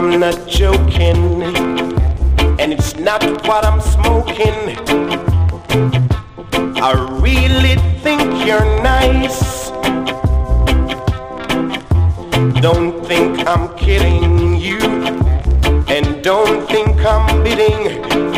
I'm not joking, and it's not what I'm smoking. I really think you're nice. Don't think I'm kidding you, and don't think I'm bidding